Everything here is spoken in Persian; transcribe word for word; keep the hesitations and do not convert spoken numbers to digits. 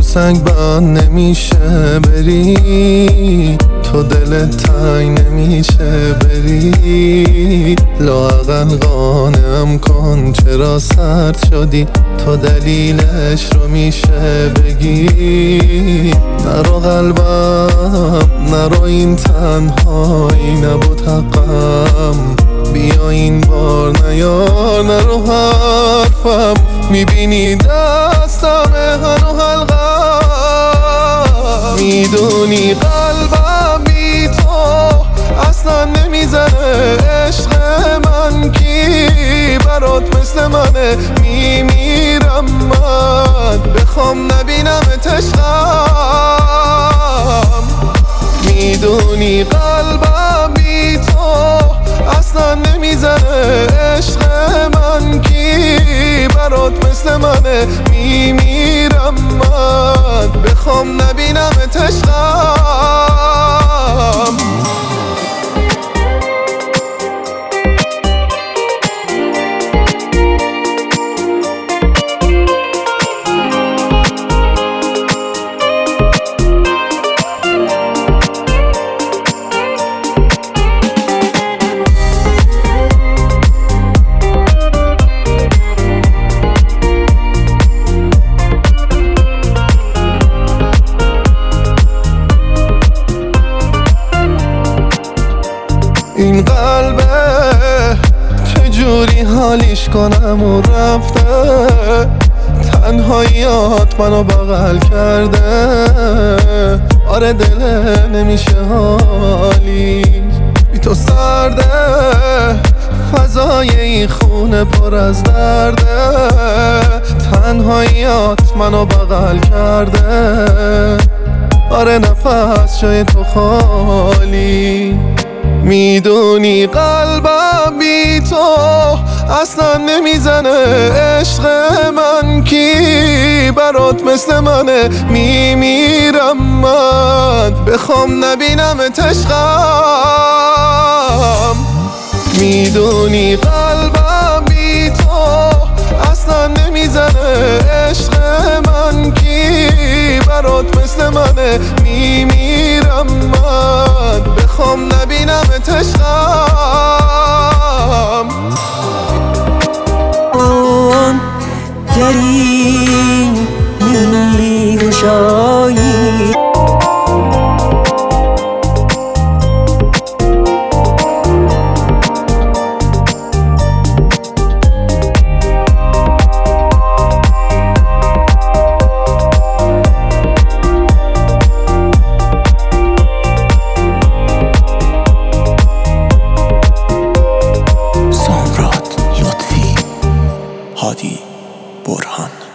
سنگ بند نمیشه بری، تو دلت تنگ نمیشه بری. لااقل قانعم کن چرا سرد شدی، تو دلیلش رو میشه بگی. نرو قلبم نرو، این تنهایی نبود حقم، بیا این بار نیار نرو حرفم. میبینی دستم هنو حلقم، میدونی قلبم بی تو اصلا نمیزنه. عشق من کی برات مثل منه، میمیرم من بخوام نبینم عشقم. میدونی قلبم بی تو اصلا نمیزنه. عشق من کی برات مثل منه، میمیرم من بخوام نبینم عشقم. این قلبه چجوری حالیش کنم و رفته، تنهاییات منو بغل کرده. آره دل نمیشه حالی بی تو سرده، فضای این خونه پر از درده. تنهاییات منو بغل کرده، آره نفس جای تو خالی. میدونی قلبم بی تو اصلا نمیزنه. عشق من کی برات مثل منه، میمیرم من بخوام نبینم عشقم. میدونی قلبم بی تو اصلا نمیزنه. عشق من کی برات مثل منه، میمیرم من بخوام نبینم عشقم. اون دری میگشایی هادی برهان.